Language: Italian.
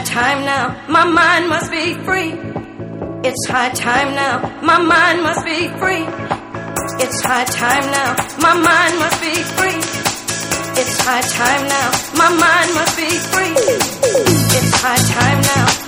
high time now, my mind must be free. It's high time now, my mind must be free. It's high time now, my mind must be free. It's high time now, my mind must be free. It's high time now.